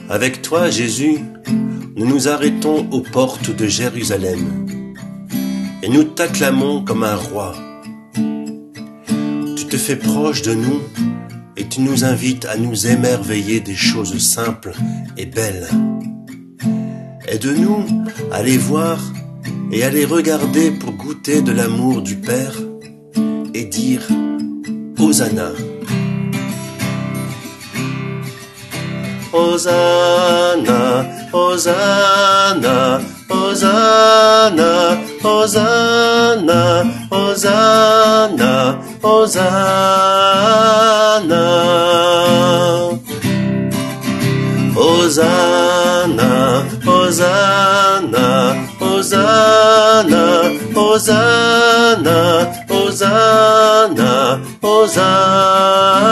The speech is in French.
Avec toi, Jésus, nous nous arrêtons aux portes de Jérusalem et nous t'acclamons comme un roi. Tu te fais proche de nous et tu nous invites à nous émerveiller des choses simples et belles. Aide-nous à les voir et à les regarder pour goûter de l'amour du Père et dire Hosanna. Hosanna, Hosanna, Hosanna, Hosanna, Hosanna, Hosanna. Hosanna, Hosanna, Hosanna, Hosanna, Hosanna, Hosanna.